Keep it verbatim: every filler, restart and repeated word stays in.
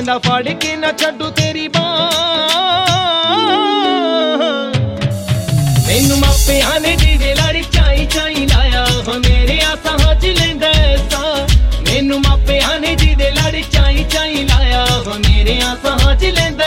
ਕਹਿੰਦਾ ਫੜ ਕੇ ਨਾ ਛੱਡੂ ਤੇਰੀ ਬਾਂਹ। ਮੈਨੂੰ ਮਾਪਿਆਂ ਨੇ ਜਿਹਦੇ ਲੜ ਚਾਈ ਚਾਈ ਲਾਇਆ ਹੋ ਮੇਰੇ ਆਸਾਂ ਚ ਲੈਂਦਾ ਸਾਂ। ਮੈਨੂੰ ਮਾਪਿਆਂ ਨੇ ਜਿਹਦੇ ਲੜ ਚਾਈ ਚਾਈ ਲਾਇਆ ਹੋ ਮੇਰੇ ਆਸਾਂ ਚ ਲੈਂਦਾ